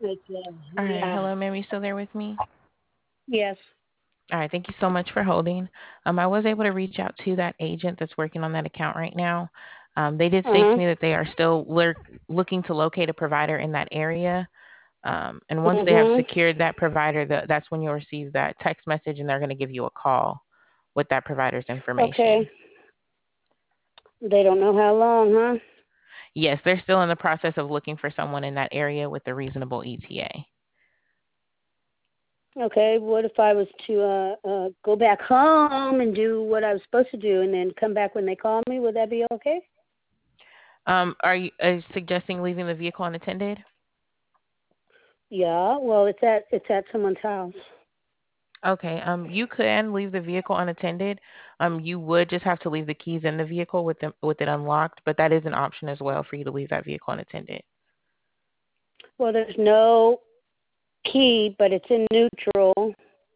All right. Yeah. Hello, ma'am. You still there with me? Yes. All right. Thank you so much for holding. I was able to reach out to that agent that's working on that account right now. They did Uh state to huh. me that they are still looking to locate a provider in that area. And once they have Mhm. secured that provider, that's when you'll receive that text message and they're going to give you a call with that provider's information. Okay. They don't know how long, huh? Yes, they're still in the process of looking for someone in that area with a reasonable ETA. Okay. What if I was to go back home and do what I was supposed to do, and then come back when they call me? Would that be okay? Are you suggesting leaving the vehicle unattended? Yeah. Well, it's at someone's house. Okay. You can leave the vehicle unattended. You would just have to leave the keys in the vehicle with it unlocked, but that is an option as well for you to leave that vehicle unattended. Well, there's no key, but it's in neutral.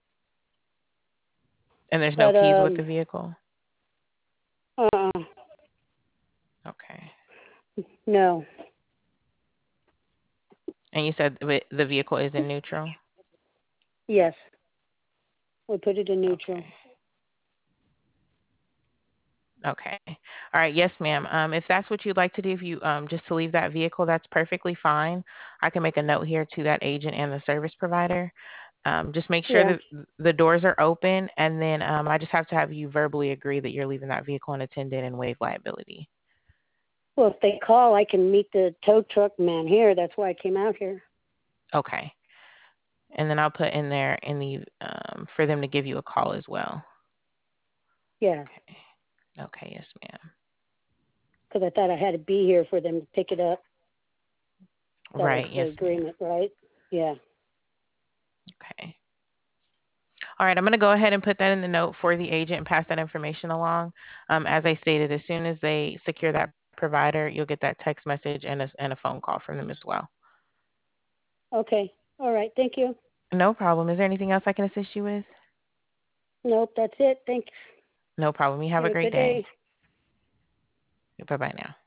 And there's no But keys with the vehicle. uh, Okay. no. And you said the vehicle is in neutral. Yes. We put it in neutral. Okay. Okay. All right. Yes, ma'am. If that's what you'd like to do, if you just to leave that vehicle, that's perfectly fine. I can make a note here to that agent and the service provider. Just make sure Yeah. that the doors are open, and then I just have to have you verbally agree that you're leaving that vehicle unattended and waive liability. Well, if they call, I can meet the tow truck man here. That's why I came out here. Okay. And then I'll put in there in the for them to give you a call as well. Yeah. Okay. Okay. Yes, ma'am. Because I thought I had to be here for them to pick it up. That was Right. the Yes, ma'am. agreement, right? Yeah. Okay. All right, I'm going to go ahead and put that in the note for the agent and pass that information along. As I stated, as soon as they secure that provider, you'll get that text message and a phone call from them as well. Okay. All right. Thank you. No problem. Is there anything else I can assist you with? Nope, that's it. Thanks. No problem. You have a Have a great good day. day. Bye bye now.